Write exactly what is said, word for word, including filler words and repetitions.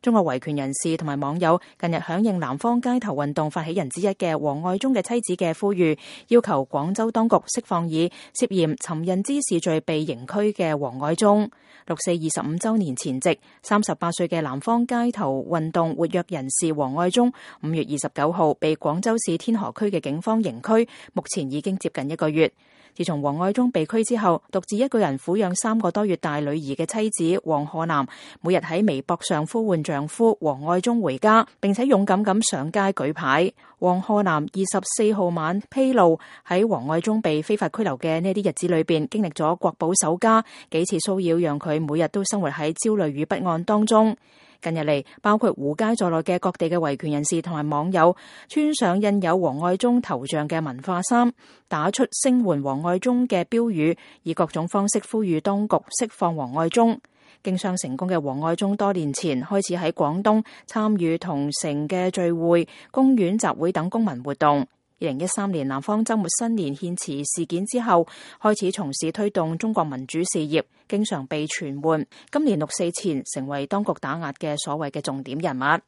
中國維權人士同埋網友近日響應南方街頭運動發起人之一嘅王愛忠嘅妻子嘅呼籲，要求廣州當局釋放以涉嫌尋釁滋事罪被刑拘嘅王愛忠。六四二十五週年前夕，三十八歲嘅南方街頭運動活躍人士王愛忠，五月二十九號被廣州市天河區嘅警方刑拘，目前已經接近一個月。自從王愛忠被拘之後，獨自一個人撫養三個多月大女兒嘅妻子王賀南，每日喺微博上呼喚丈夫王愛忠回家，並且勇敢咁上街舉牌。王賀南二十四號晚披露，喺王愛忠被非法拘留嘅呢啲日子裏邊，經歷咗國保守家幾次騷擾，讓佢每日都生活喺焦慮與不安當中。近日嚟，包括胡佳在內嘅各地嘅維權人士同埋網友，穿上印有王愛忠頭像嘅文化衫，打出聲援王愛忠嘅標語，以各種方式呼籲當局釋放王愛忠。經商成功嘅王愛忠多年前開始喺廣東參與同城嘅聚會、公園集會等公民活動。二零一三年南方周末新年獻詞事件之後，開始從事推動中國民主事業，經常被傳喚。今年六四前成為當局打壓嘅所謂嘅重點人物。